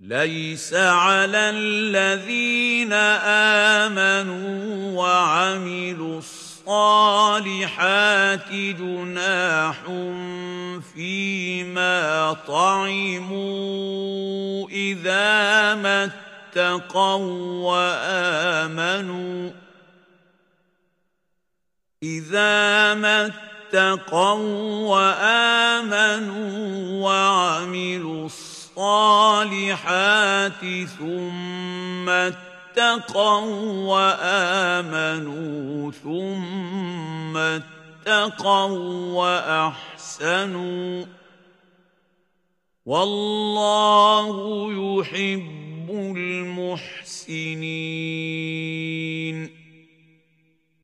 ليس على الذين آمنوا وعملوا الصالحات جناح فيما طعموا إذا ما اتقوا وآمنوا وعملوا الصالحات ثم اتقوا وآمنوا ثم اتقوا وأحسنوا والله يحب المحسنين.